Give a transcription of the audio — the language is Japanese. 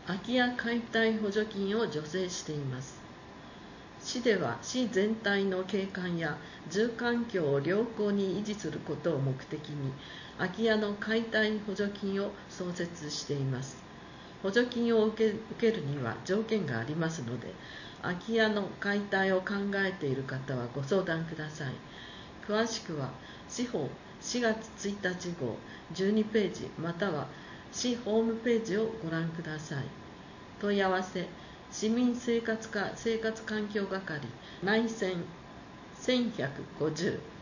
空き家解体補助金を助成しています。市では市全体の景観や住環境を良好に維持することを目的に空き家の解体補助金を創設しています。補助金を受けるには条件がありますので、空き家の解体を考えている方はご相談ください。詳しくは市法4月1日号12ページまたは市ホームページをご覧ください。問い合わせ市民生活課生活環境係内線1150